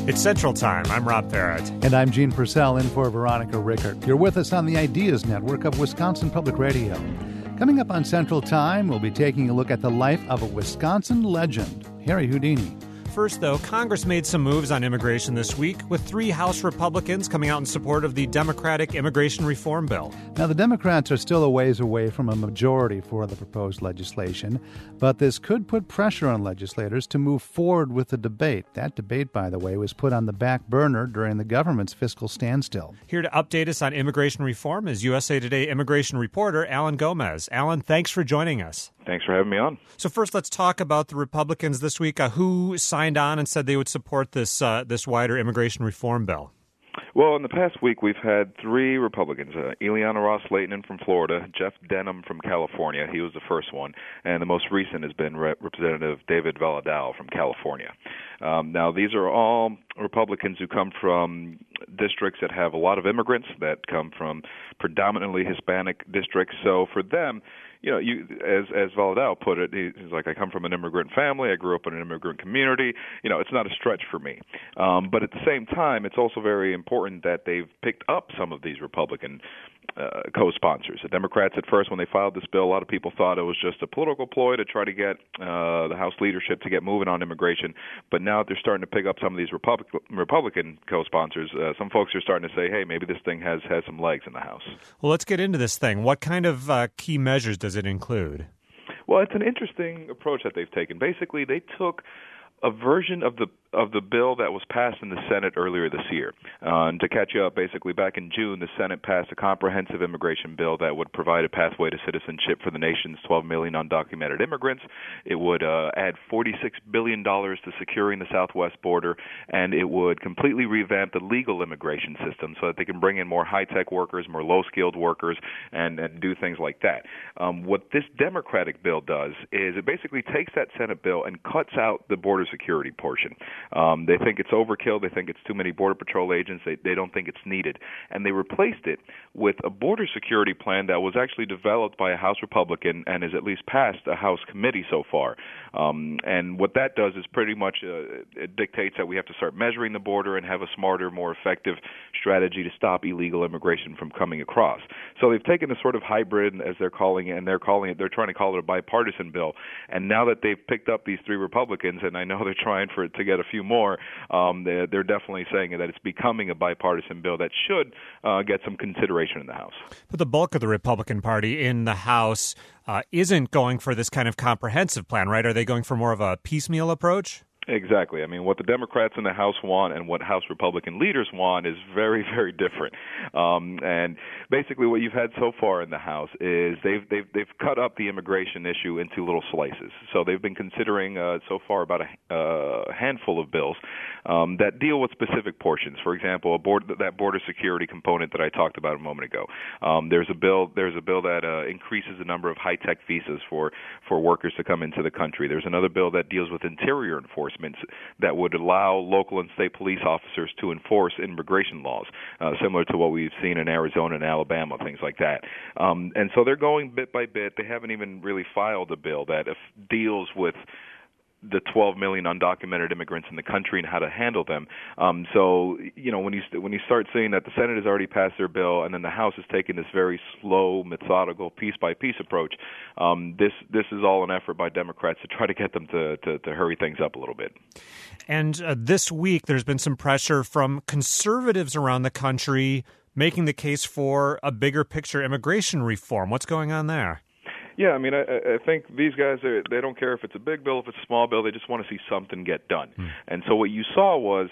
It's Central Time. I'm Rob Barrett. And I'm Gene Purcell, in for Veronica Rickert. You're with us on the Ideas Network of Wisconsin Public Radio. Coming up on Central Time, we'll be taking a look at the life of a Wisconsin legend, Harry Houdini. First, though, Congress made some moves on immigration this week, with 3 House Republicans coming out in support of the Democratic immigration reform bill. Now, the Democrats are still a ways away from a majority for the proposed legislation, but this could put pressure on legislators to move forward with the debate. That debate, by the way, was put on the back burner during the government's fiscal standstill. Here to update us on immigration reform is USA Today immigration reporter Alan Gomez. Alan, thanks for joining us. Thanks for having me on. So first, let's talk about the Republicans this week. Who signed on and said they would support this wider immigration reform bill? Well, in the past week, we've had 3 Republicans, Ileana Ros-Lehtinen from Florida, Jeff Denham from California, he was the first one, and the most recent has been Representative David Valadao from California. Now, these are all Republicans who come from districts that have a lot of immigrants, that come from predominantly Hispanic districts. So for them, as Valadao put it, he's like, I come from an immigrant family. I grew up in an immigrant community. It's not a stretch for me. But at the same time, it's also very important that they've picked up some of these Republican co-sponsors. The Democrats at first, when they filed this bill, a lot of people thought it was just a political ploy to try to get the House leadership to get moving on immigration. But now they're starting to pick up some of these Republican co-sponsors. Some folks are starting to say, hey, maybe this thing has some legs in the House. Well, let's get into this thing. What kind of key measures does it include? Well, it's an interesting approach that they've taken. Basically, they took a version of the bill that was passed in the Senate earlier this year. And to catch you up, basically back in June, the Senate passed a comprehensive immigration bill that would provide a pathway to citizenship for the nation's 12 million undocumented immigrants. It would add $46 billion to securing the southwest border, and it would completely revamp the legal immigration system so that they can bring in more high-tech workers, more low-skilled workers, and do things like that. What this Democratic bill does is it basically takes that Senate bill and cuts out the border security portion. They think it's overkill. They think it's too many Border Patrol agents. They don't think it's needed. And they replaced it with a border security plan that was actually developed by a House Republican and has at least passed a House committee so far. And what that does is pretty much it dictates that we have to start measuring the border and have a smarter, more effective strategy to stop illegal immigration from coming across. So they've taken a sort of hybrid, as they're calling it, and they're trying to call it a bipartisan bill. And now that they've picked up these 3 Republicans, and I know they're trying to get a few more, they're definitely saying that it's becoming a bipartisan bill that should get some consideration in the House. But the bulk of the Republican Party in the House isn't going for this kind of comprehensive plan, right? Are they going for more of a piecemeal approach? Exactly. I mean, what the Democrats in the House want and what House Republican leaders want is very, very different. And basically, what you've had so far in the House is they've cut up the immigration issue into little slices. So they've been considering so far about a handful of bills that deal with specific portions. For example, that border security component that I talked about a moment ago. There's a bill that increases the number of high-tech visas for workers to come into the country. There's another bill that deals with interior enforcement that would allow local and state police officers to enforce immigration laws, similar to what we've seen in Arizona and Alabama, things like that. And so they're going bit by bit. They haven't even really filed a bill that deals with the 12 million undocumented immigrants in the country and how to handle them. So, when you start seeing that the Senate has already passed their bill and then the House is taking this very slow, methodical, piece-by-piece approach, this is all an effort by Democrats to try to get them to hurry things up a little bit. And this week there's been some pressure from conservatives around the country making the case for a bigger picture immigration reform. What's going on there? Yeah, I mean, I think these guys, they don't care if it's a big bill, if it's a small bill. They just want to see something get done. And so what you saw was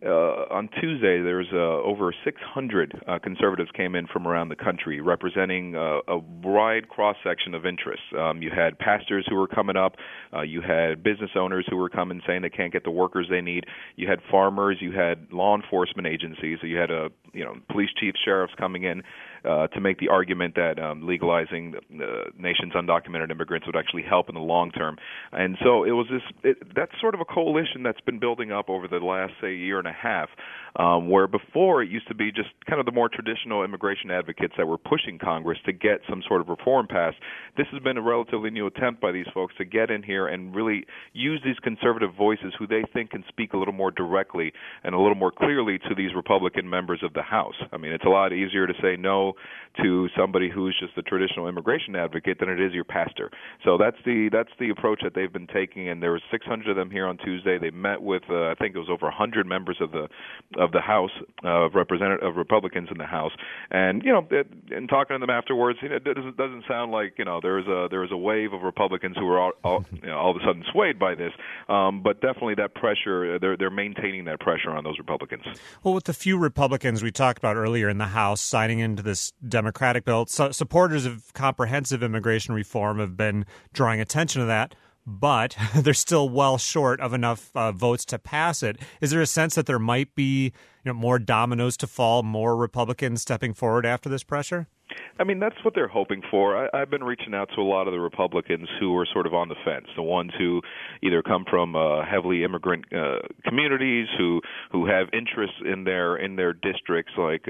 on Tuesday, there was over 600 conservatives came in from around the country representing a wide cross-section of interests. You had pastors who were coming up. You had business owners who were coming saying they can't get the workers they need. You had farmers. You had law enforcement agencies. So you had police chiefs, sheriffs coming in to make the argument that legalizing the nation's undocumented immigrants would actually help in the long term. And so it was that's sort of a coalition that's been building up over the last, say, year and a half, where before it used to be just kind of the more traditional immigration advocates that were pushing Congress to get some sort of reform passed. This has been a relatively new attempt by these folks to get in here and really use these conservative voices who they think can speak a little more directly and a little more clearly to these Republican members of the House. I mean, it's a lot easier to say no to somebody who's just a traditional immigration advocate than it is your pastor. So that's the approach that they've been taking, and there were 600 of them here on Tuesday. They met with I think it was over 100 members of the House of Republicans in the House, and in talking to them afterwards, it doesn't sound like there was a wave of Republicans who were all of a sudden swayed by this, but definitely that pressure, they're maintaining that pressure on those Republicans. Well, with the few Republicans we talked about earlier in the House signing into this Democratic bill, supporters of comprehensive immigration reform have been drawing attention to that, but they're still well short of enough votes to pass it. Is there a sense that there might be more dominoes to fall, more Republicans stepping forward after this pressure? I mean, that's what they're hoping for. I've been reaching out to a lot of the Republicans who are sort of on the fence, the ones who either come from heavily immigrant communities, who have interests in their districts, like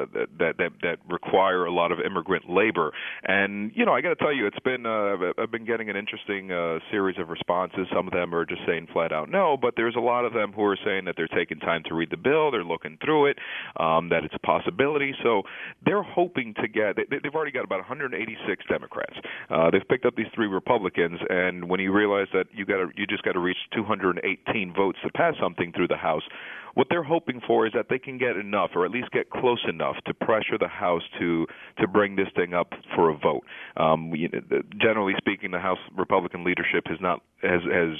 that require a lot of immigrant labor. And I got to tell you, I've been getting an interesting series of responses. Some of them are just saying flat out no, but there's a lot of them who are saying that they're taking time to read the bill, they're looking through it, that it's a possibility. So they're hoping to get. They've already got about 186 Democrats. They've picked up these 3 Republicans, and when you realize that you just got to reach 218 votes to pass something through the House, what they're hoping for is that they can get enough, or at least get close enough, to pressure the House to bring this thing up for a vote. Generally speaking, the House Republican leadership has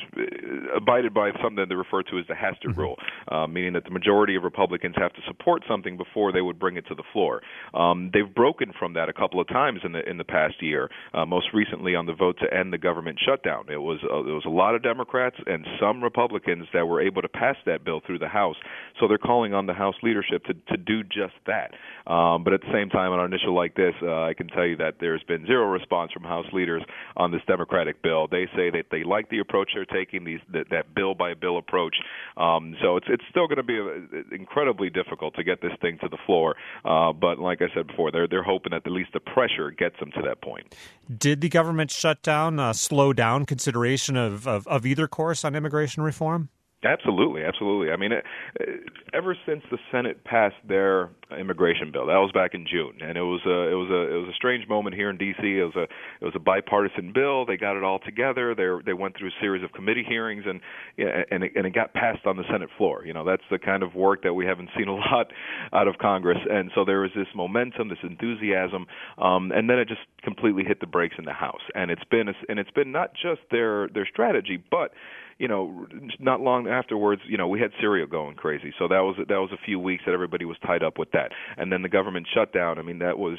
abided by something that they refer to as the Hastert rule, meaning that the majority of Republicans have to support something before they would bring it to the floor. They've broken from that a couple of times in the past year. Most recently on the vote to end the government shutdown, it was a lot of Democrats and some Republicans that were able to pass that bill through the House. So they're calling on the House leadership to do just that. But at the same time, on an issue like this, I can tell you that there's been zero response from House leaders on this Democratic bill. They say that they like the approach they're taking, that bill-by-bill approach. So it's still going to be incredibly difficult to get this thing to the floor. But like I said before, they're hoping that at least the pressure gets them to that point. Did the government shutdown slow down consideration of either course on immigration reform? Absolutely. I mean, ever since the Senate passed their immigration bill, that was back in June, and it was a strange moment here in D.C. It was a bipartisan bill. They got it all together. They went through a series of committee hearings, and it got passed on the Senate floor. That's the kind of work that we haven't seen a lot out of Congress, and so there was this momentum, this enthusiasm, and then it just completely hit the brakes in the House. And it's been not just their strategy, but not long afterwards, we had Syria going crazy. So that was a few weeks that everybody was tied up with that. And then the government shutdown. I mean, that was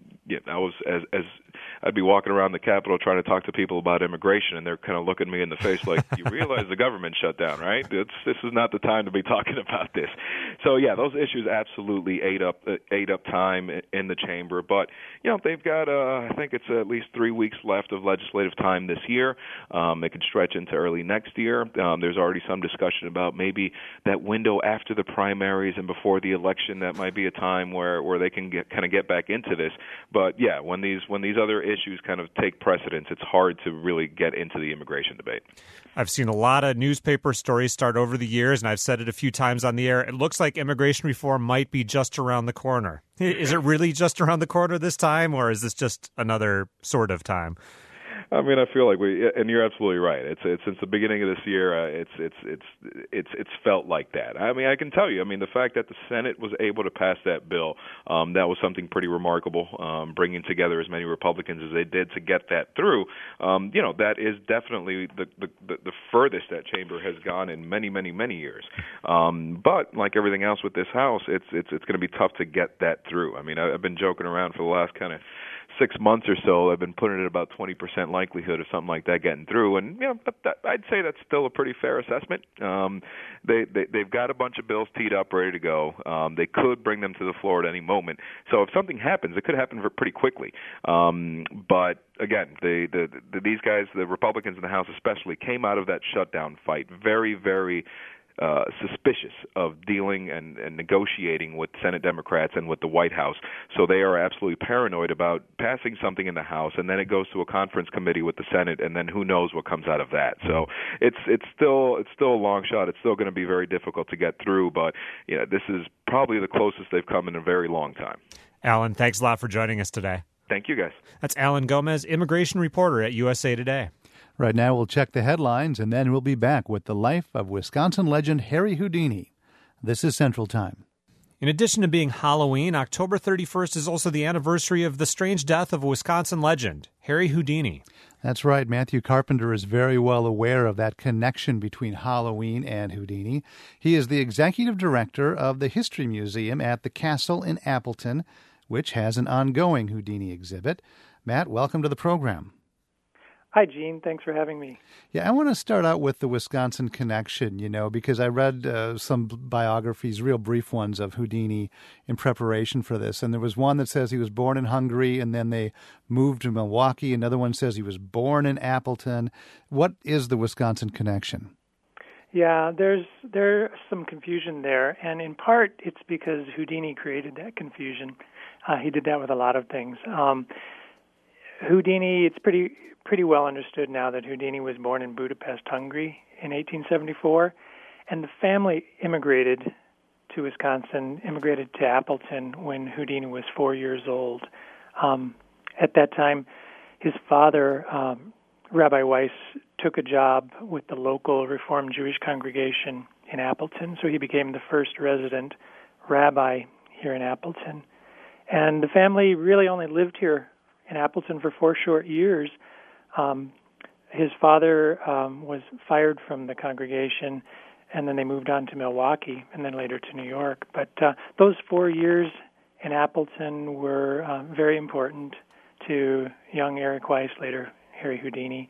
as I'd be walking around the Capitol trying to talk to people about immigration, and they're kind of looking me in the face like, you realize the government shut down, right? This is not the time to be talking about this. So yeah, those issues absolutely ate up time in the chamber. But they've got I think it's at least 3 weeks left of legislative time this year. It could stretch into early next year. There's already some discussion about maybe that window after the primaries and before the election. That might be a time where they can get back into this. But yeah, when these other issues kind of take precedence, it's hard to really get into the immigration debate. I've seen a lot of newspaper stories start over the years, and I've said it a few times on the air. It looks like immigration reform might be just around the corner. Is it really just around the corner this time, or is this just another sort of time? I mean, I feel like and you're absolutely right. It's since the beginning of this year, it's felt like that. I mean, I can tell you. I mean, the fact that the Senate was able to pass that bill, that was something pretty remarkable. Bringing together as many Republicans as they did to get that through, that is definitely the furthest that chamber has gone in many, many, many years. But like everything else with this House, it's going to be tough to get that through. I mean, I've been joking around for the last kind of 6 months or so. I've been putting it at about 20% likelihood of something like that getting through, and I'd say that's still a pretty fair assessment. They've got a bunch of bills teed up, ready to go. They could bring them to the floor at any moment. So if something happens, it could happen pretty quickly. But again, these guys, the Republicans in the House especially, came out of that shutdown fight very, very suspicious of dealing and negotiating with Senate Democrats and with the White House. So they are absolutely paranoid about passing something in the House, and then it goes to a conference committee with the Senate, and then who knows what comes out of that. So it's still a long shot. It's still going to be very difficult to get through, but this is probably the closest they've come in a very long time. Alan, thanks a lot for joining us today. Thank you, guys. That's Alan Gomez, immigration reporter at USA Today. Right now, we'll check the headlines, and then we'll be back with the life of Wisconsin legend Harry Houdini. This is Central Time. In addition to being Halloween, October 31st is also the anniversary of the strange death of a Wisconsin legend, Harry Houdini. That's right. Matthew Carpenter is very well aware of that connection between Halloween and Houdini. He is the executive director of the History Museum at the Castle in Appleton, which has an ongoing Houdini exhibit. Matt, welcome to the program. Hi, Gene. Thanks for having me. Yeah, I want to start out with the Wisconsin connection, because I read some biographies, real brief ones, of Houdini in preparation for this. And there was one that says he was born in Hungary and then they moved to Milwaukee. Another one says he was born in Appleton. What is the Wisconsin connection? Yeah, there's some confusion there. And in part, it's because Houdini created that confusion. He did that with a lot of things. Houdini, it's pretty well understood now that Houdini was born in Budapest, Hungary in 1874, and the family immigrated to Wisconsin, immigrated to Appleton when Houdini was 4 years old. At that time, his father, Rabbi Weiss, took a job with the local Reformed Jewish congregation in Appleton, so he became the first resident rabbi here in Appleton. And the family really only lived here in Appleton for 4 short years. His father was fired from the congregation, and then they moved on to Milwaukee, and then later to New York. But those 4 years in Appleton were very important to young Eric Weiss, later Harry Houdini.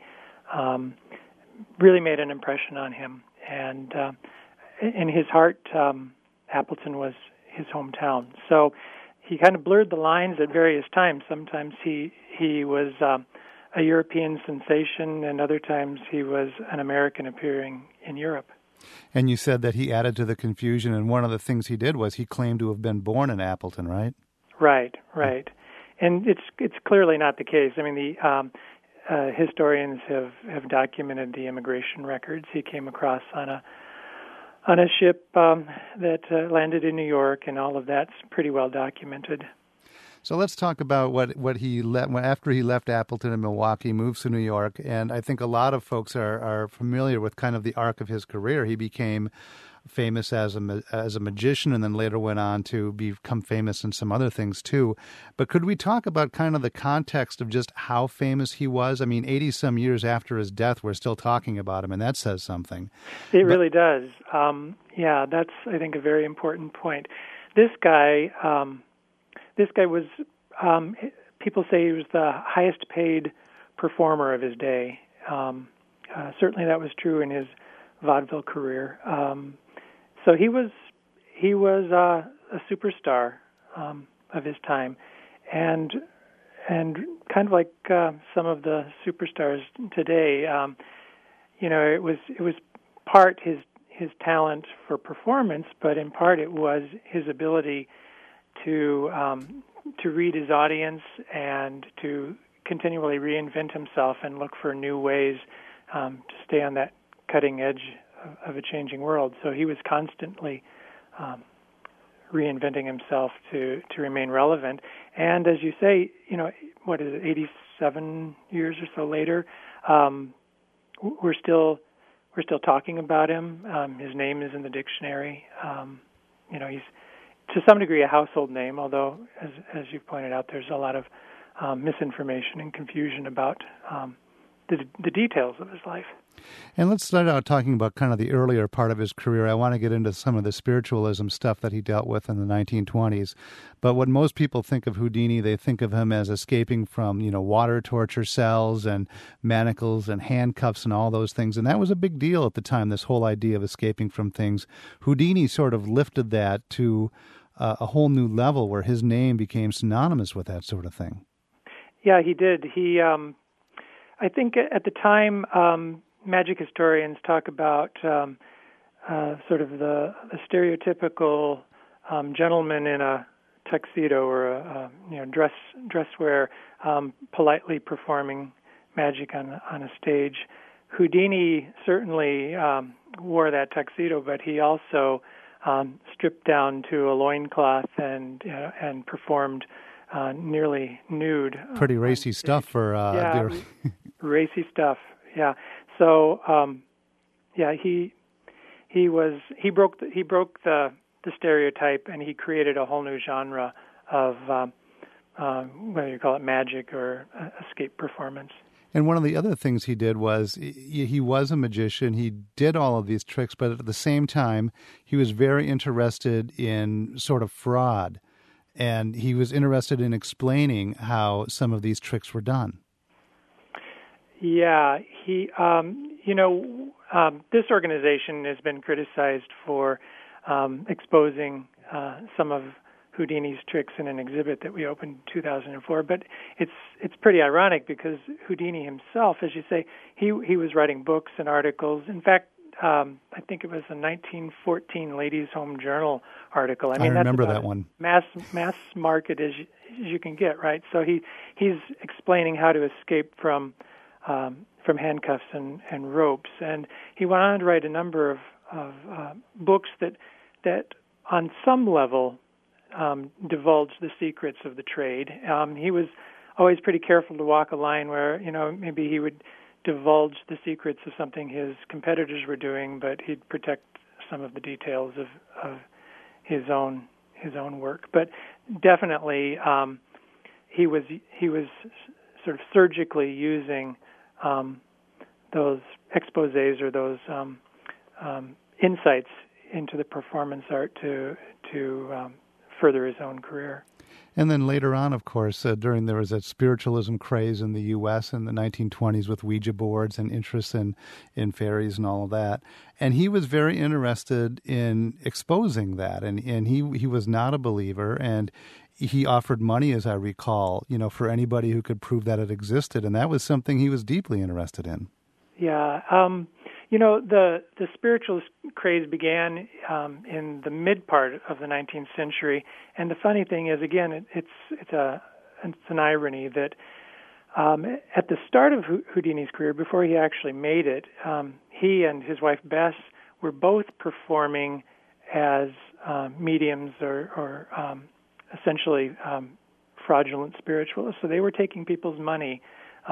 Really made an impression on him. And in his heart, Appleton was his hometown. So he kind of blurred the lines at various times. Sometimes he was a European sensation, and other times he was an American appearing in Europe. And you said that he added to the confusion, and one of the things he did was he claimed to have been born in Appleton, right? Right. And it's clearly not the case. I mean, the historians have documented the immigration records he came across on a ship that landed in New York, and all of that's pretty well documented. So let's talk about what he after he left Appleton and Milwaukee, moves to New York, and I think a lot of folks are familiar with kind of the arc of his career. He became famous as a magician, and then later went on to become famous in some other things too. But could we talk about kind of the context of just how famous he was? I mean, 80-some years after his death, we're still talking about him, and that says something. It really does. Yeah, that's, I think, a very important point. This guy was, people say he was the highest paid performer of his day. Certainly that was true in his vaudeville career. So he was a superstar of his time, and kind of like some of the superstars today. It was part his talent for performance, but in part it was his ability to read his audience and to continually reinvent himself and look for new ways to stay on that cutting edge of a changing world. So he was constantly reinventing himself to remain relevant. And as you say, 87 years or so later, we're still talking about him. His name is in the dictionary. He's to some degree a household name, although, as you pointed out, there's a lot of misinformation and confusion about the details of his life. And let's start out talking about kind of the earlier part of his career. I want to get into some of the spiritualism stuff that he dealt with in the 1920s. But when most people think of Houdini, they think of him as escaping from, water torture cells and manacles and handcuffs and all those things. And that was a big deal at the time, this whole idea of escaping from things. Houdini sort of lifted that to a whole new level where his name became synonymous with that sort of thing. Yeah, he did. I think at the time, magic historians talk about sort of the stereotypical gentleman in a tuxedo or a dress wear, politely performing magic on a stage. Houdini certainly wore that tuxedo, but he also stripped down to a loincloth and performed nearly nude. Pretty racy stuff for racy stuff. Yeah. So he broke the stereotype, and he created a whole new genre of whether you call it magic or escape performance. And one of the other things he did was he was a magician. He did all of these tricks, but at the same time, he was very interested in sort of fraud. And he was interested in explaining how some of these tricks were done. Yeah, this organization has been criticized for exposing some of Houdini's tricks in an exhibit that we opened in 2004. But it's pretty ironic because Houdini himself, as you say, he was writing books and articles. In fact, I think it was a 1914 Ladies' Home Journal article. I remember that's that one. Mass market as you can get, right? So he's explaining how to escape from handcuffs and ropes, and he went on to write a number of books that on some level divulged the secrets of the trade. He was always pretty careful to walk a line where maybe he would divulge the secrets of something his competitors were doing, but he'd protect some of the details of his own work. But definitely, he was sort of surgically using those exposés or those insights into the performance art to further his own career. And then later on, of course, there was a spiritualism craze in the U.S. in the 1920s with Ouija boards and interest in fairies and all of that. And he was very interested in exposing that. And he was not a believer, and he offered money, as I recall, for anybody who could prove that it existed. And that was something he was deeply interested in. Yeah. The spiritualist craze began in the mid part of the 19th century, and the funny thing is, again, it's an irony that at the start of Houdini's career, before he actually made it, he and his wife Bess were both performing as mediums or essentially fraudulent spiritualists. So they were taking people's money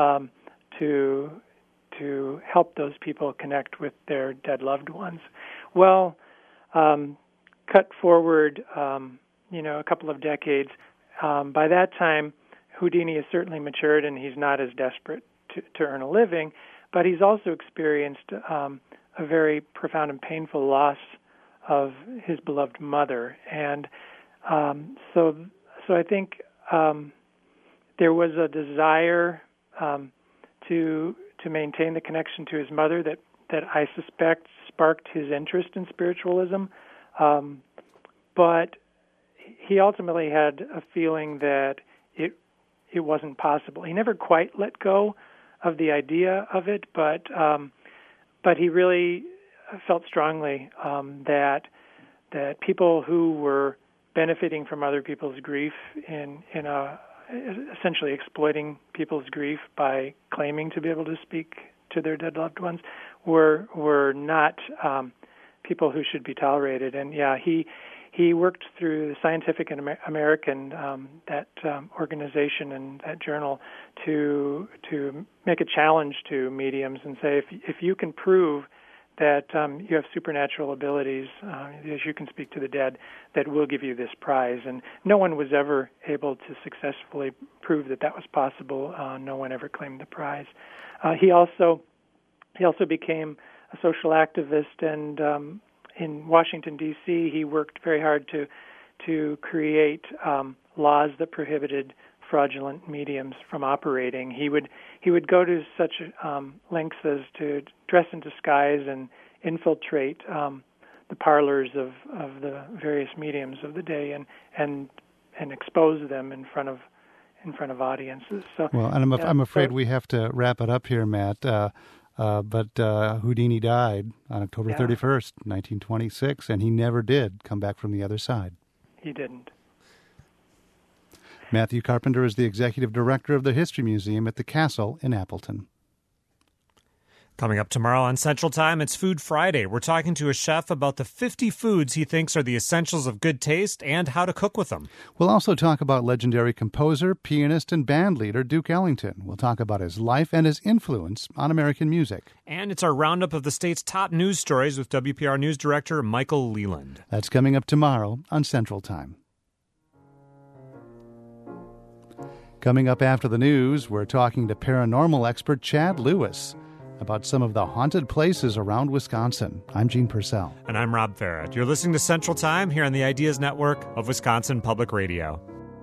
to help those people connect with their dead loved ones. Well, cut forward, a couple of decades. By that time, Houdini has certainly matured, and he's not as desperate to earn a living, but he's also experienced a very profound and painful loss of his beloved mother, and so I think there was a desire to maintain the connection to his mother that I suspect sparked his interest in spiritualism. But he ultimately had a feeling that it wasn't possible. He never quite let go of the idea of it, but he really felt strongly that people who were benefiting from other people's grief in essentially exploiting people's grief by claiming to be able to speak to their dead loved ones were not people who should be tolerated. And he worked through the Scientific American, that organization and that journal, to make a challenge to mediums and say, if you can prove that you have supernatural abilities, as you can speak to the dead, that will give you this prize. And no one was ever able to successfully prove that was possible. No one ever claimed the prize. He also became a social activist, and in Washington, D.C., he worked very hard to create laws that prohibited fraudulent mediums from operating. He would go to such lengths as to dress in disguise and infiltrate the parlors of the various mediums of the day and expose them in front of audiences. So, well, and I'm afraid we have to wrap it up here, Matt. But Houdini died on October 31st, 1926, and he never did come back from the other side. He didn't. Matthew Carpenter is the executive director of the History Museum at the Castle in Appleton. Coming up tomorrow on Central Time, it's Food Friday. We're talking to a chef about the 50 foods he thinks are the essentials of good taste and how to cook with them. We'll also talk about legendary composer, pianist, and band leader Duke Ellington. We'll talk about his life and his influence on American music. And it's our roundup of the state's top news stories with WPR News Director Michael Leland. That's coming up tomorrow on Central Time. Coming up after the news, we're talking to paranormal expert Chad Lewis about some of the haunted places around Wisconsin. I'm Gene Purcell. And I'm Rob Farrett. You're listening to Central Time here on the Ideas Network of Wisconsin Public Radio.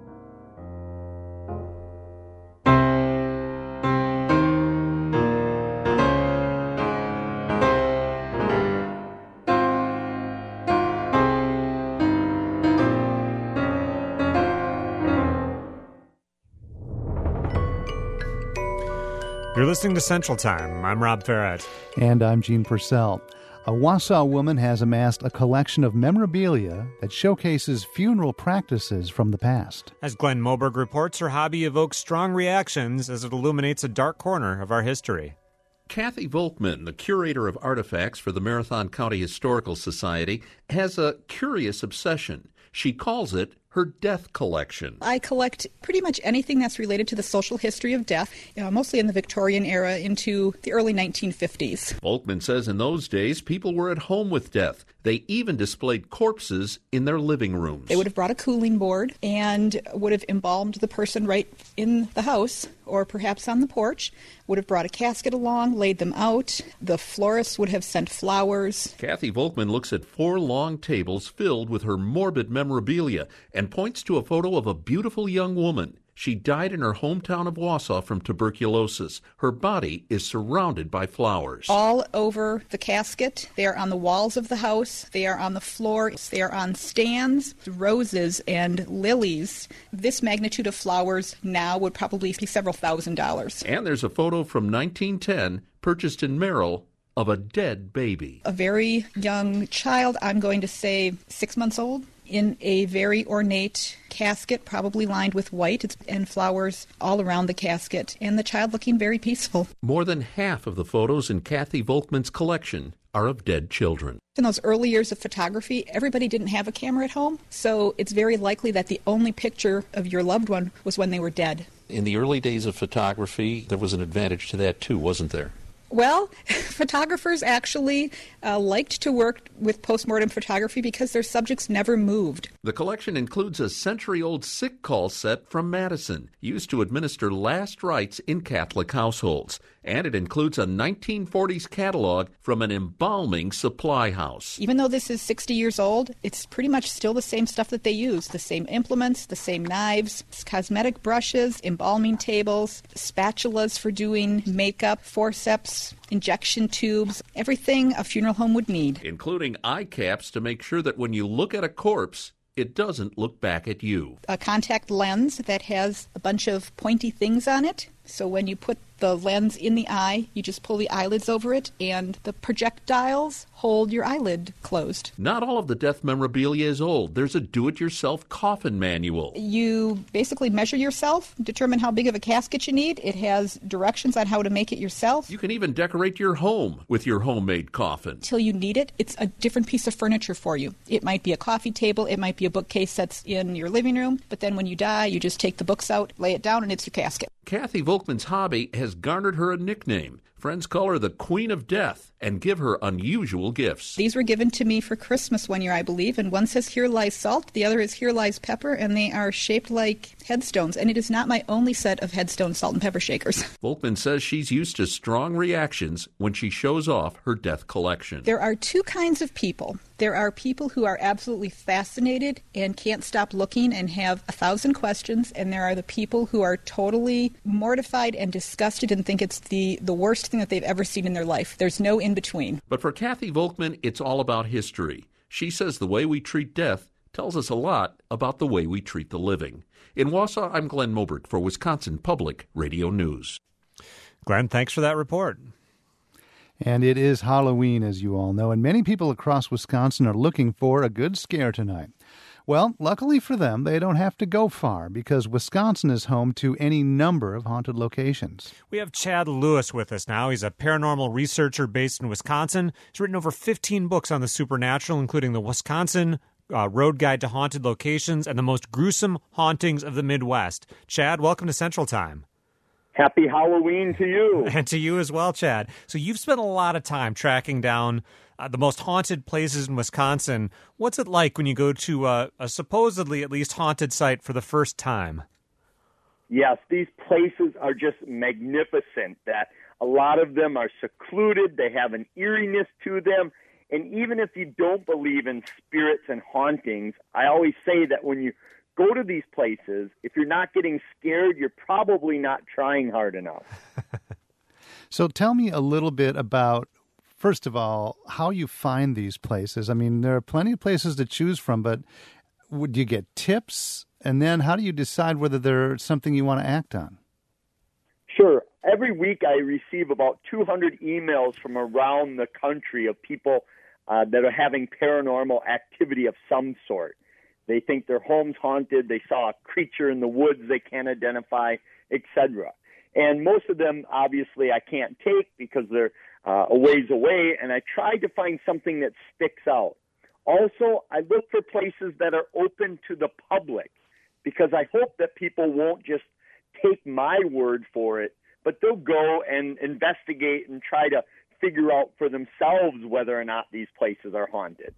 You're listening to Central Time. I'm Rob Farrett. And I'm Gene Purcell. A Wausau woman has amassed a collection of memorabilia that showcases funeral practices from the past. As Glenn Moberg reports, her hobby evokes strong reactions as it illuminates a dark corner of our history. Kathy Volkman, the curator of artifacts for the Marathon County Historical Society, has a curious obsession. She calls it her death collection. I collect pretty much anything that's related to the social history of death, mostly in the Victorian era into the early 1950s. Volkman says in those days, people were at home with death. They even displayed corpses in their living rooms. They would have brought a cooling board and would have embalmed the person right in the house or perhaps on the porch, would have brought a casket along, laid them out. The florist would have sent flowers. Kathy Volkman looks at 4 long tables filled with her morbid memorabilia and points to a photo of a beautiful young woman. She died in her hometown of Wausau from tuberculosis. Her body is surrounded by flowers. All over the casket. They are on the walls of the house. They are on the floor. They are on stands. Roses and lilies. This magnitude of flowers now would probably be several $1,000s. And there's a photo from 1910, purchased in Merrill, of a dead baby. A very young child, I'm going to say 6 months old, in a very ornate casket, probably lined with white, and flowers all around the casket, and the child looking very peaceful. More than half of the photos in Kathy Volkman's collection are of dead children. In those early years of photography, everybody didn't have a camera at home, so it's very likely that the only picture of your loved one was when they were dead. In the early days of photography, there was an advantage to that too, wasn't there? Well, photographers actually liked to work with postmortem photography because their subjects never moved. The collection includes a century-old sick call set from Madison, used to administer last rites in Catholic households. And it includes a 1940s catalog from an embalming supply house. Even though this is 60 years old, it's pretty much still the same stuff that they use. The same implements, the same knives, cosmetic brushes, embalming tables, spatulas for doing makeup, forceps, injection tubes, everything a funeral home would need. Including eye caps to make sure that when you look at a corpse, it doesn't look back at you. A contact lens that has a bunch of pointy things on it. So when you put the lens in the eye, you just pull the eyelids over it, and the projectiles hold your eyelid closed. Not all of the death memorabilia is old. There's a do-it-yourself coffin manual. You basically measure yourself, determine how big of a casket you need. It has directions on how to make it yourself. You can even decorate your home with your homemade coffin. Till you need it, it's a different piece of furniture for you. It might be a coffee table, it might be a bookcase that's in your living room, but then when you die, you just take the books out, lay it down, and it's your casket. Kathy Volkman's hobby has garnered her a nickname. Friends call her the Queen of Death and give her unusual gifts. These were given to me for Christmas one year, I believe, and one says, "Here lies salt," the other is, "Here lies pepper," and they are shaped like headstones, and it is not my only set of headstone salt and pepper shakers. Volkman says she's used to strong reactions when she shows off her death collection. There are two kinds of people. There are people who are absolutely fascinated and can't stop looking and have 1,000 questions, and there are the people who are totally mortified and disgusted and think it's the worst thing that they've ever seen in their life. There's no in-between. But for Kathy Volkman, it's all about history. She says the way we treat death tells us a lot about the way we treat the living. In Wausau, I'm Glenn Moberg for Wisconsin Public Radio News. Glenn, thanks for that report. And it is Halloween, as you all know, and many people across Wisconsin are looking for a good scare tonight. Well, luckily for them, they don't have to go far because Wisconsin is home to any number of haunted locations. We have Chad Lewis with us now. He's a paranormal researcher based in Wisconsin. He's written over 15 books on the supernatural, including the Wisconsin Road Guide to Haunted Locations and the Most Gruesome Hauntings of the Midwest. Chad, welcome to Central Time. Happy Halloween to you. And to you as well, Chad. So you've spent a lot of time tracking down the most haunted places in Wisconsin. What's it like when you go to a supposedly at least haunted site for the first time? Yes, these places are just magnificent. That a lot of them are secluded. They have an eeriness to them. And even if you don't believe in spirits and hauntings, I always say that when you go to these places, if you're not getting scared, you're probably not trying hard enough. So tell me a little bit about, first of all, how you find these places. I mean, there are plenty of places to choose from, but would you get tips? And then how do you decide whether there's something you want to act on? Sure. Every week I receive about 200 emails from around the country of people that are having paranormal activity of some sort. They think their home's haunted, they saw a creature in the woods they can't identify, etc. And most of them, obviously, I can't take because they're a ways away, and I try to find something that sticks out. Also, I look for places that are open to the public because I hope that people won't just take my word for it, but they'll go and investigate and try to figure out for themselves whether or not these places are haunted.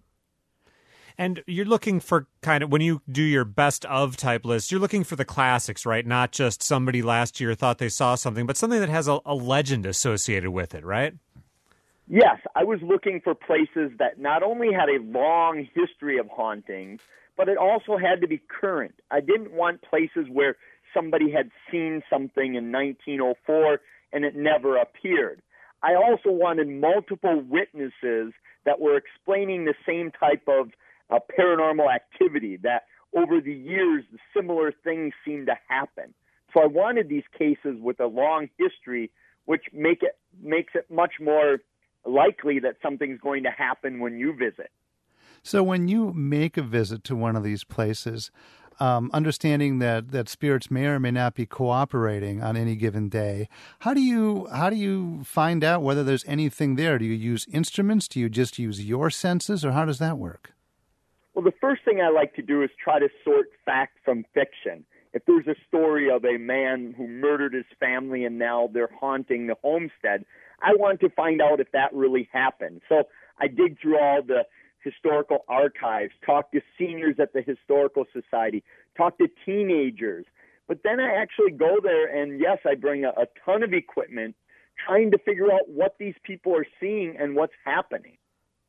And you're looking for kind of, when you do your best of type list, you're looking for the classics, right? Not just somebody last year thought they saw something, but something that has a legend associated with it, right? Yes, I was looking for places that not only had a long history of hauntings, but it also had to be current. I didn't want places where somebody had seen something in 1904 and it never appeared. I also wanted multiple witnesses that were explaining the same type of paranormal activity, that over the years, similar things seem to happen. So I wanted these cases with a long history, which makes it much more likely that something's going to happen when you visit. So when you make a visit to one of these places, understanding that spirits may or may not be cooperating on any given day, how do you find out whether there's anything there? Do you use instruments? Do you just use your senses, or how does that work? Well, the first thing I like to do is try to sort fact from fiction. If there's a story of a man who murdered his family and now they're haunting the homestead, I want to find out if that really happened. So I dig through all the historical archives, talk to seniors at the Historical Society, talk to teenagers. But then I actually go there and, yes, I bring a ton of equipment trying to figure out what these people are seeing and what's happening.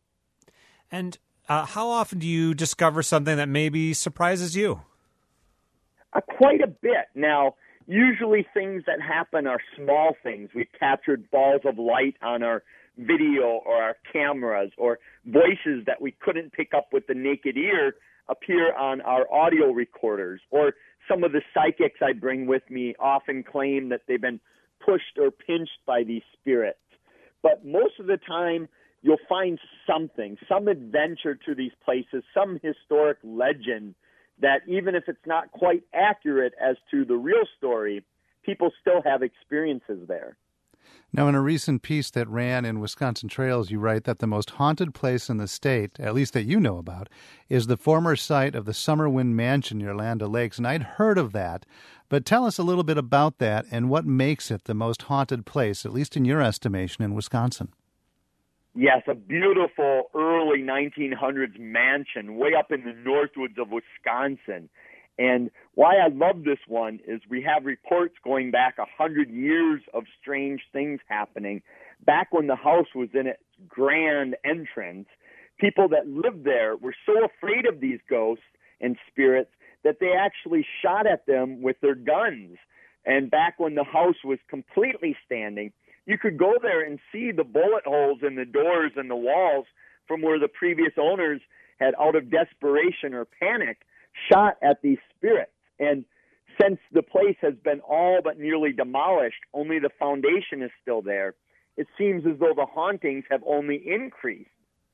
And how often do you discover something that maybe surprises you? Quite a bit. Now, usually things that happen are small things. We've captured balls of light on our video or our cameras, or voices that we couldn't pick up with the naked ear appear on our audio recorders, or some of the psychics I bring with me often claim that they've been pushed or pinched by these spirits. But most of the time, you'll find something, some adventure to these places, some historic legend that even if it's not quite accurate as to the real story, people still have experiences there. Now, in a recent piece that ran in Wisconsin Trails, you write that the most haunted place in the state, at least that you know about, is the former site of the Summerwind Mansion near Land O'Lakes. And I'd heard of that, but tell us a little bit about that and what makes it the most haunted place, at least in your estimation, in Wisconsin. Yes, a beautiful early 1900s mansion way up in the northwoods of Wisconsin. And why I love this one is we have reports going back 100 years of strange things happening. Back when the house was in its grand entrance, people that lived there were so afraid of these ghosts and spirits that they actually shot at them with their guns. And back when the house was completely standing, you could go there and see the bullet holes in the doors and the walls from where the previous owners had, out of desperation or panic, shot at these spirits. And since the place has been all but nearly demolished, only the foundation is still there. it seems as though the hauntings have only increased.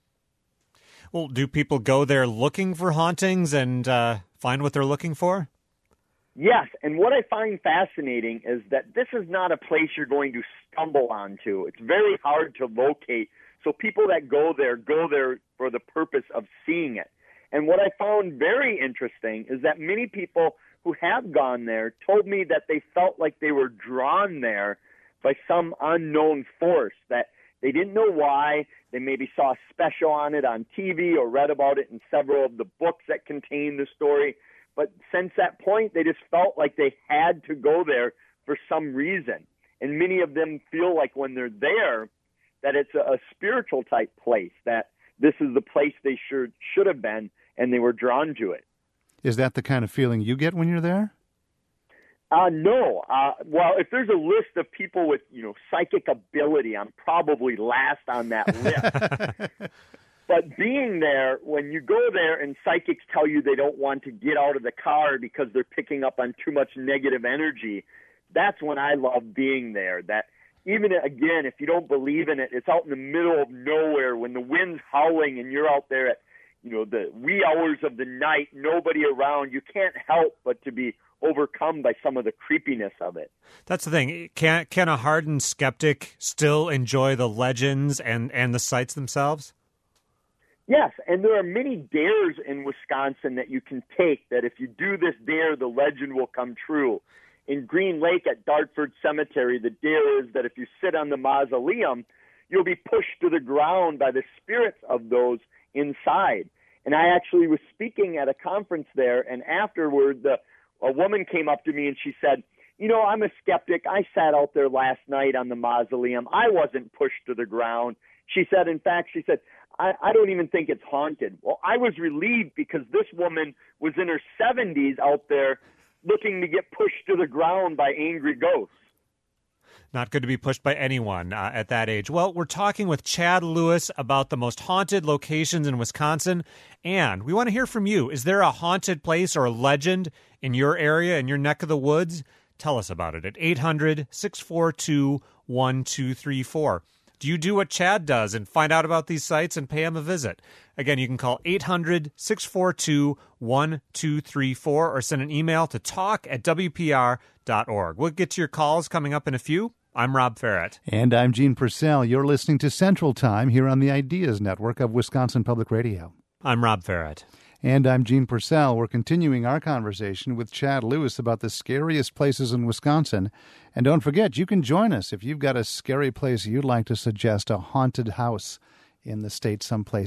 Well, do people go there looking for hauntings and find what they're looking for? Yes, and what I find fascinating is that this is not a place you're going to stumble onto. It's very hard to locate. So people that go there for the purpose of seeing it. And what I found very interesting is that many people who have gone there told me that they felt like they were drawn there by some unknown force, that they didn't know why. They maybe saw a special on it on TV or read about it in several of the books that contain the story. But since that point, they just felt like they had to go there for some reason. And many of them feel like when they're there, that it's a spiritual type place, that this is the place they should have been, and they were drawn to it. Is that the kind of feeling you get when you're there? No. Well, if there's a list of people with, psychic ability, I'm probably last on that list. But being there, when you go there and psychics tell you they don't want to get out of the car because they're picking up on too much negative energy, that's when I love being there. That even, again, if you don't believe in it, it's out in the middle of nowhere when the wind's howling and you're out there at, the wee hours of the night, nobody around. You can't help but to be overcome by some of the creepiness of it. That's the thing. Can a hardened skeptic still enjoy the legends and the sites themselves? Yes, and there are many dares in Wisconsin that you can take, that if you do this dare, the legend will come true. In Green Lake at Dartford Cemetery, the dare is that if you sit on the mausoleum, you'll be pushed to the ground by the spirits of those inside. And I actually was speaking at a conference there, and afterward, a woman came up to me and she said, I'm a skeptic. I sat out there last night on the mausoleum. I wasn't pushed to the ground. She said, I don't even think it's haunted. Well, I was relieved because this woman was in her 70s out there looking to get pushed to the ground by angry ghosts. Not good to be pushed by anyone at that age. Well, we're talking with Chad Lewis about the most haunted locations in Wisconsin, and we want to hear from you. Is there a haunted place or a legend in your area, in your neck of the woods? Tell us about it at 800-642-1234. Do you do what Chad does and find out about these sites and pay him a visit? Again, you can call 800-642-1234 or send an email to talk@wpr.org. We'll get to your calls coming up in a few. I'm Rob Ferret. And I'm Gene Purcell. You're listening to Central Time here on the Ideas Network of Wisconsin Public Radio. I'm Rob Ferret. And I'm Gene Purcell. We're continuing our conversation with Chad Lewis about the scariest places in Wisconsin. And don't forget, you can join us if you've got a scary place you'd like to suggest, a haunted house in the state someplace.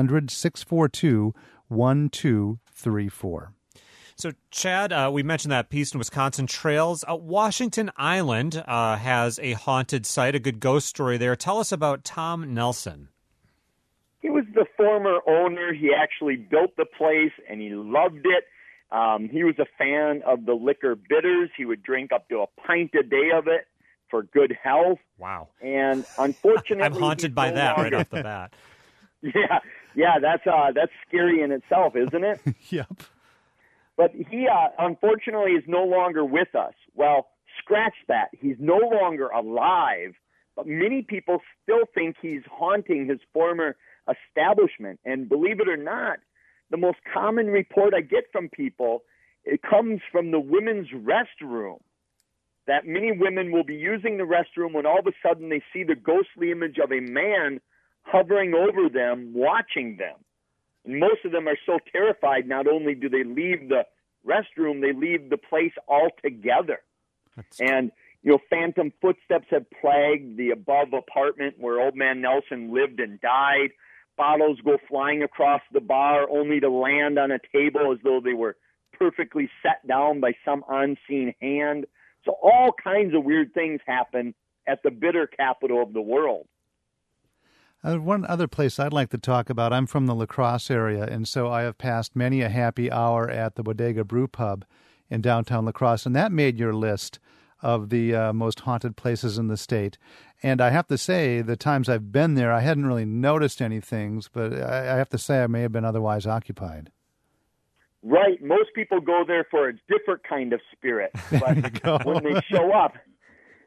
800-642-1234. So, Chad, we mentioned that piece in Wisconsin Trails. Washington Island has a haunted site, a good ghost story there. Tell us about Tom Nelson. He was the former owner. He actually built the place, and he loved it. He was a fan of the liquor bitters. He would drink up to a pint a day of it for good health. Wow. And unfortunately, I'm haunted by that right off the bat. Yeah, that's scary in itself, isn't it? Yep. But he, unfortunately, is no longer with us. Well, scratch that. He's no longer alive, but many people still think he's haunting his former establishment. And believe it or not, the most common report I get from people, it comes from the women's restroom, that many women will be using the restroom when all of a sudden they see the ghostly image of a man hovering over them, watching them. And most of them are so terrified, not only do they leave the restroom, they leave the place altogether. And, phantom footsteps have plagued the above apartment where Old Man Nelson lived and died. Bottles go flying across the bar only to land on a table as though they were perfectly set down by some unseen hand. So all kinds of weird things happen at the bitter capital of the world. One other place I'd like to talk about, I'm from the La Crosse area, and so I have passed many a happy hour at the Bodega Brew Pub in downtown La Crosse, and that made your list of the most haunted places in the state. And I have to say, the times I've been there, I hadn't really noticed any things, but I have to say I may have been otherwise occupied. Right. Most people go there for a different kind of spirit. But when they show up,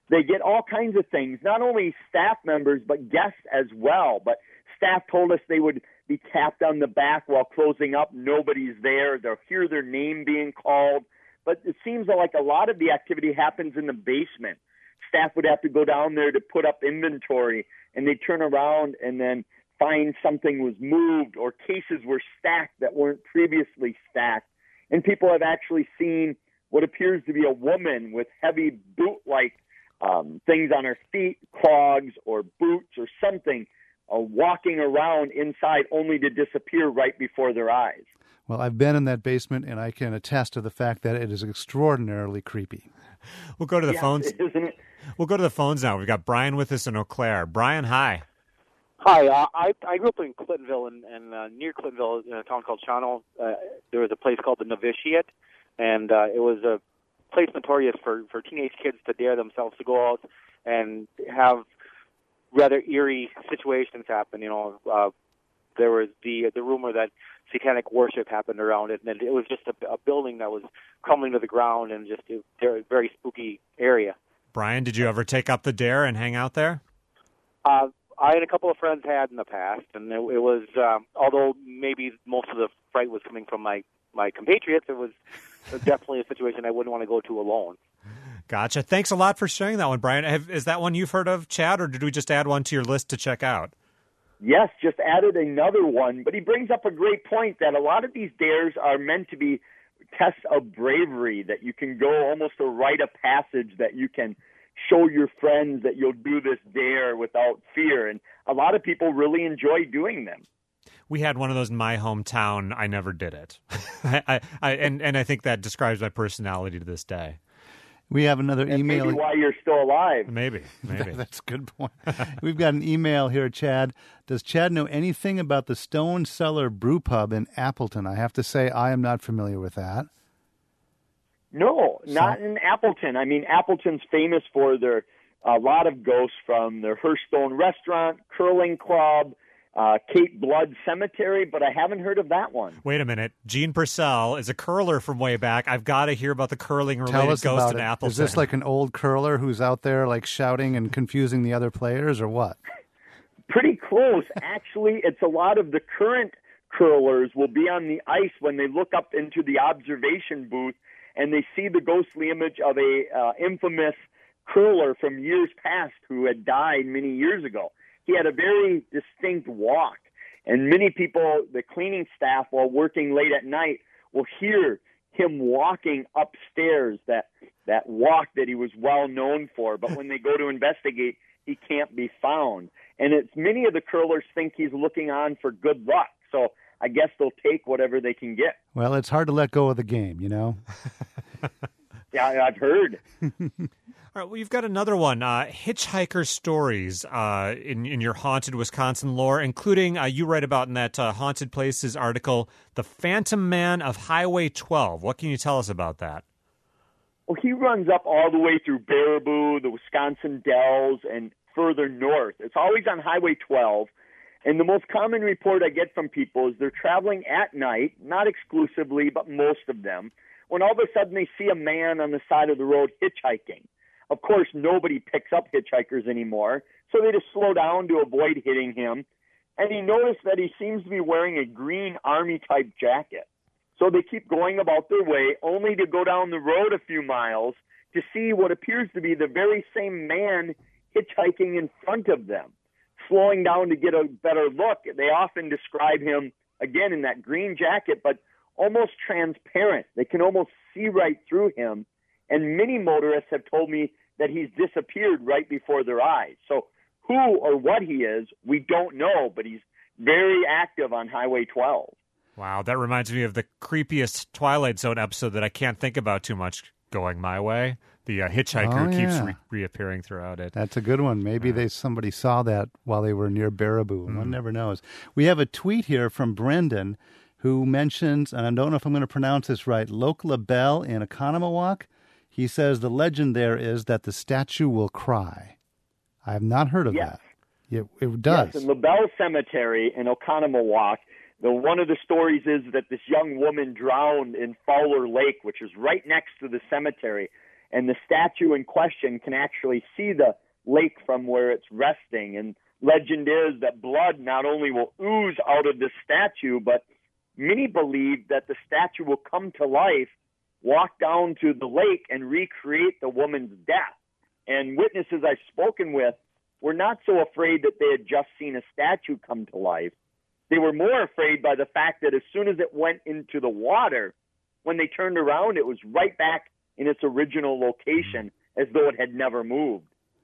they get all kinds of things, not only staff members, but guests as well. But staff told us they would be tapped on the back while closing up. Nobody's there. They'll hear their name being called. But it seems like a lot of the activity happens in the basement. Staff would have to go down there to put up inventory, and they'd turn around and then find something was moved or cases were stacked that weren't previously stacked. And people have actually seen what appears to be a woman with heavy boot-like things on her feet, clogs or boots or something, walking around inside only to disappear right before their eyes. Well, I've been in that basement, and I can attest to the fact that it is extraordinarily creepy. We'll go to the phones. Isn't it? We'll go to the phones now. We've got Brian with us in Eau Claire. Brian, hi. Hi, I grew up in Clintonville, and near Clintonville, in a town called Shawano, there was a place called the Novitiate, and it was a place notorious for teenage kids to dare themselves to go out and have rather eerie situations happen. You know, there was the rumor that satanic worship happened around it, and it was just a building that was crumbling to the ground, and just a very spooky area. Brian, did you ever take up the dare and hang out there? I and a couple of friends had in the past, and it was, although maybe most of the fright was coming from my compatriots, it was definitely a situation I wouldn't want to go to alone. Gotcha. Thanks a lot for sharing that one, Brian. Is that one you've heard of, Chad, or did we just add one to your list to check out? Yes, just added another one. But he brings up a great point that a lot of these dares are meant to be tests of bravery, that you can go almost a rite of passage, that you can show your friends that you'll do this dare without fear. And a lot of people really enjoy doing them. We had one of those in my hometown. I never did it. And I think that describes my personality to this day. We have another email. Maybe why you're still alive. Maybe. That's a good point. We've got an email here, Chad. Does Chad know anything about the Stone Cellar Brew Pub in Appleton? I have to say I am not familiar with that. No, not in Appleton. I mean, Appleton's famous for a lot of ghosts from their Hearthstone Restaurant, Curling Club, Cape Blood Cemetery, but I haven't heard of that one. Wait a minute. Gene Purcell is a curler from way back. I've got to hear about the curling-related ghost in Appleton. Is this like an old curler who's out there like shouting and confusing the other players, or what? Pretty close. Actually, it's a lot of the current curlers will be on the ice when they look up into the observation booth and they see the ghostly image of a infamous curler from years past who had died many years ago. He had a very distinct walk, and many people, the cleaning staff, while working late at night, will hear him walking upstairs, that walk that he was well known for. But when they go to investigate, he can't be found. And it's many of the curlers think he's looking on for good luck. So I guess they'll take whatever they can get. Well, it's hard to let go of the game, you know? Yeah, I've heard. All right, well, you've got another one, hitchhiker stories in your haunted Wisconsin lore, including you write about in that Haunted Places article, the Phantom Man of Highway 12. What can you tell us about that? Well, he runs up all the way through Baraboo, the Wisconsin Dells, and further north. It's always on Highway 12. And the most common report I get from people is they're traveling at night, not exclusively, but most of them, when all of a sudden they see a man on the side of the road hitchhiking. Of course, nobody picks up hitchhikers anymore, so they just slow down to avoid hitting him. And he noticed that he seems to be wearing a green army-type jacket. So they keep going about their way, only to go down the road a few miles to see what appears to be the very same man hitchhiking in front of them. Slowing down to get a better look, they often describe him, again, in that green jacket, but almost transparent. They can almost see right through him. And many motorists have told me that he's disappeared right before their eyes. So who or what he is, we don't know, but he's very active on Highway 12. Wow, that reminds me of the creepiest Twilight Zone episode that I can't think about too much going my way. The hitchhiker keeps reappearing throughout it. That's a good one. Maybe somebody saw that while they were near Baraboo. One never knows. We have a tweet here from Brendan who mentions, and I don't know if I'm going to pronounce this right, Loch LaBelle in Oconomowoc. He says the legend there is that the statue will cry. I have not heard of that. It does. Yes, in LaBelle Cemetery in Oconomowoc, one of the stories is that this young woman drowned in Fowler Lake, which is right next to the cemetery. and the statue in question can actually see the lake from where it's resting. And legend is that blood not only will ooze out of the statue, but many believe that the statue will come to life, walk down to the lake, and recreate the woman's death. And witnesses I've spoken with were not so afraid that they had just seen a statue come to life. They were more afraid by the fact that as soon as it went into the water, when they turned around, it was right back in its original location as though it had never moved.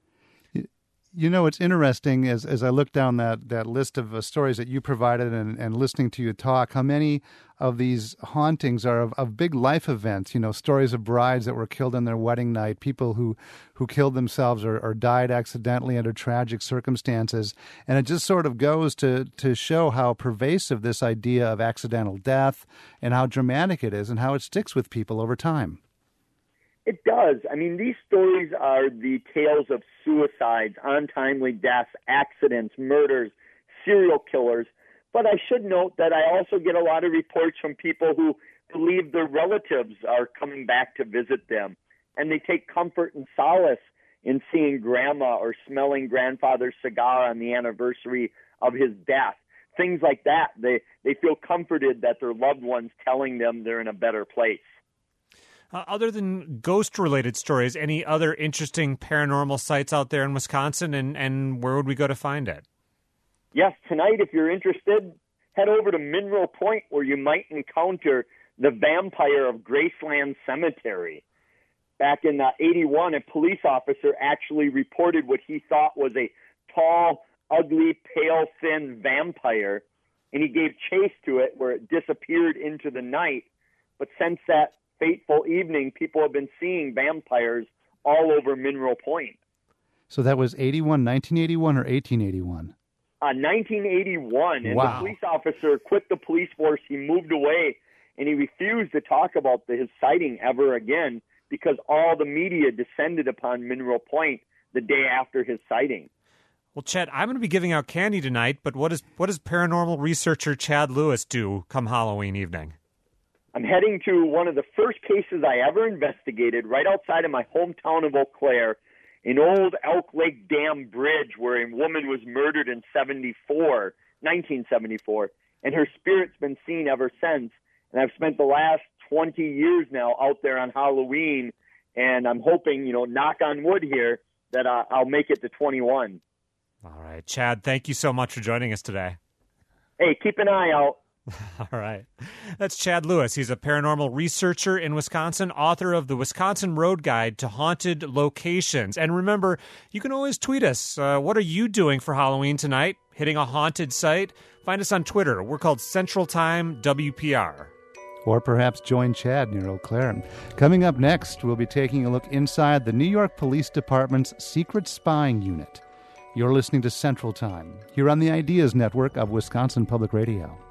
You know, it's interesting as I look down that list of stories that you provided and listening to you talk, how many of these hauntings are of big life events, you know, stories of brides that were killed on their wedding night, people who killed themselves or died accidentally under tragic circumstances. And it just sort of goes to show how pervasive this idea of accidental death and how dramatic it is and how it sticks with people over time. It does. I mean, these stories are the tales of suicides, untimely deaths, accidents, murders, serial killers. But I should note that I also get a lot of reports from people who believe their relatives are coming back to visit them. And they take comfort and solace in seeing grandma or smelling grandfather's cigar on the anniversary of his death. Things like that. They feel comforted that their loved one's telling them they're in a better place. Other than ghost-related stories, any other interesting paranormal sites out there in Wisconsin, and where would we go to find it? Yes, tonight, if you're interested, head over to Mineral Point, where you might encounter the vampire of Graceland Cemetery. Back in 1981, a police officer actually reported what he thought was a tall, ugly, pale, thin vampire, and he gave chase to it where it disappeared into the night. But since that fateful evening, people have been seeing vampires all over Mineral Point. So that was 1981 or 1881? 1981. And wow. The police officer quit the police force. He moved away, and he refused to talk about his sighting ever again because all the media descended upon Mineral Point the day after his sighting. Well, Chad, I'm going to be giving out candy tonight, but what does paranormal researcher Chad Lewis do come Halloween evening? I'm heading to one of the first cases I ever investigated right outside of my hometown of Eau Claire, an old Elk Lake Dam bridge where a woman was murdered in 1974, and her spirit's been seen ever since. And I've spent the last 20 years now out there on Halloween, and I'm hoping, knock on wood here, that I'll make it to 21. All right. Chad, thank you so much for joining us today. Hey, keep an eye out. All right. That's Chad Lewis. He's a paranormal researcher in Wisconsin, author of the Wisconsin Road Guide to Haunted Locations. And remember, you can always tweet us. What are you doing for Halloween tonight? Hitting a haunted site? Find us on Twitter. We're called Central Time WPR. Or perhaps join Chad near Eau Claire. Coming up next, we'll be taking a look inside the New York Police Department's secret spying unit. You're listening to Central Time, here on the Ideas Network of Wisconsin Public Radio.